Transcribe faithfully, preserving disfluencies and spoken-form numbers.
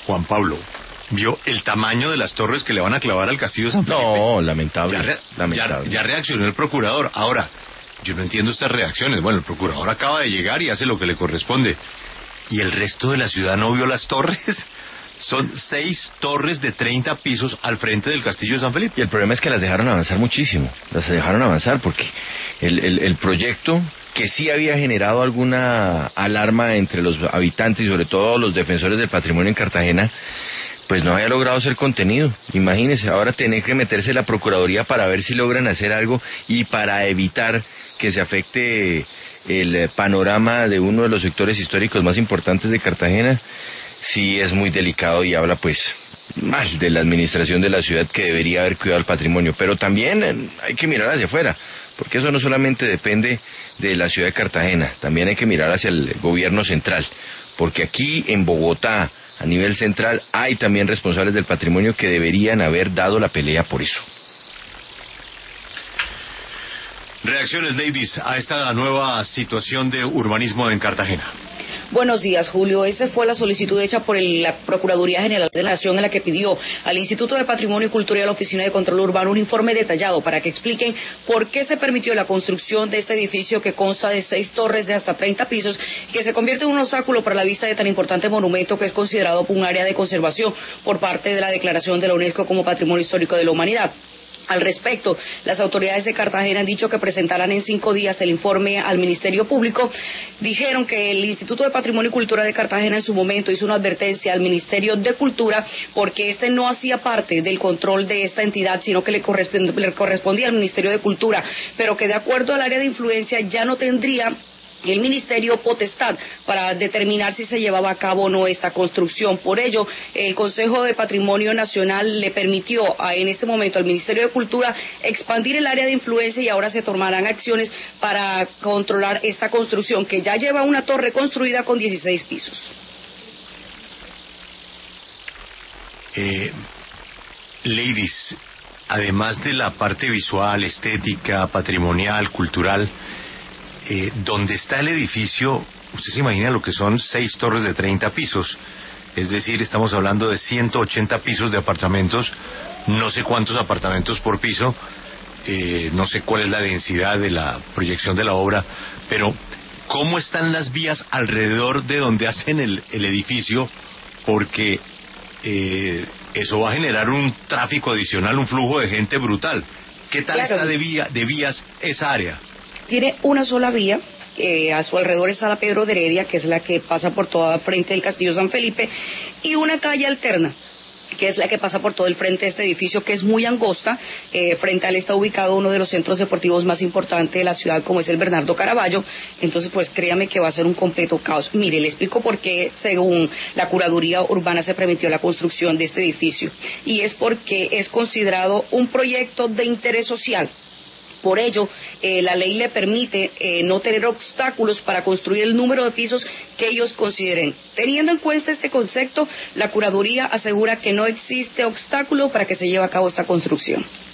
Juan Pablo, ¿vio el tamaño de las torres que le van a clavar al Castillo de San Felipe? No, lamentable. Ya, re, lamentable. Ya, ya reaccionó el procurador. Ahora, yo no entiendo estas reacciones. Bueno, el procurador acaba de llegar y hace lo que le corresponde. ¿Y el resto de la ciudad no vio las torres? Son seis torres de treinta pisos al frente del Castillo de San Felipe. Y el problema es que las dejaron avanzar muchísimo. Las dejaron avanzar porque el, el, el proyecto, que sí había generado alguna alarma entre los habitantes y sobre todo los defensores del patrimonio en Cartagena, pues no había logrado ser contenido. Imagínense, ahora tener que meterse la Procuraduría para ver si logran hacer algo y para evitar que se afecte el panorama de uno de los sectores históricos más importantes de Cartagena. Sí es muy delicado y habla pues mal de la administración de la ciudad, que debería haber cuidado el patrimonio, pero también hay que mirar hacia afuera, porque eso no solamente depende de la ciudad de Cartagena, también hay que mirar hacia el gobierno central, porque aquí en Bogotá, a nivel central, hay también responsables del patrimonio que deberían haber dado la pelea por eso. Reacciones, ladies, a esta nueva situación de urbanismo en Cartagena. Buenos días, Julio. Esa fue la solicitud hecha por el, la Procuraduría General de la Nación, en la que pidió al Instituto de Patrimonio y Cultura y a la Oficina de Control Urbano un informe detallado para que expliquen por qué se permitió la construcción de este edificio que consta de seis torres de hasta treinta pisos, que se convierte en un obstáculo para la vista de tan importante monumento que es considerado un área de conservación por parte de la Declaración de la UNESCO como Patrimonio Histórico de la Humanidad. Al respecto, las autoridades de Cartagena han dicho que presentarán en cinco días el informe al Ministerio Público. Dijeron que el Instituto de Patrimonio y Cultura de Cartagena en su momento hizo una advertencia al Ministerio de Cultura porque este no hacía parte del control de esta entidad, sino que le, correspond- le correspondía al Ministerio de Cultura, pero que de acuerdo al área de influencia ya no tendría el Ministerio potestad para determinar si se llevaba a cabo o no esta construcción. Por ello, el Consejo de Patrimonio Nacional le permitió a, en este momento al Ministerio de Cultura expandir el área de influencia y ahora se tomarán acciones para controlar esta construcción, que ya lleva una torre construida con dieciséis pisos. Eh, ladies, además de la parte visual, estética, patrimonial, cultural, Eh, donde está el edificio, usted se imagina lo que son seis torres de treinta pisos, es decir, estamos hablando de ciento ochenta pisos de apartamentos, no sé cuántos apartamentos por piso, eh, no sé cuál es la densidad de la proyección de la obra, pero ¿cómo están las vías alrededor de donde hacen el, el edificio? Porque eh, eso va a generar un tráfico adicional, un flujo de gente brutal. ¿Qué tal Claro. está de, vía, de vías esa área? Tiene una sola vía, eh, a su alrededor está la Pedro de Heredia, que es la que pasa por toda frente del Castillo San Felipe, y una calle alterna, que es la que pasa por todo el frente de este edificio, que es muy angosta. Eh, frente a él está ubicado uno de los centros deportivos más importantes de la ciudad, como es el Bernardo Caraballo. Entonces, pues créame que va a ser un completo caos. Mire, le explico por qué, según la Curaduría Urbana, se permitió la construcción de este edificio. Y es porque es considerado un proyecto de interés social. Por ello, eh, la ley le permite eh, no tener obstáculos para construir el número de pisos que ellos consideren. Teniendo en cuenta este concepto, la Curaduría asegura que no existe obstáculo para que se lleve a cabo esta construcción.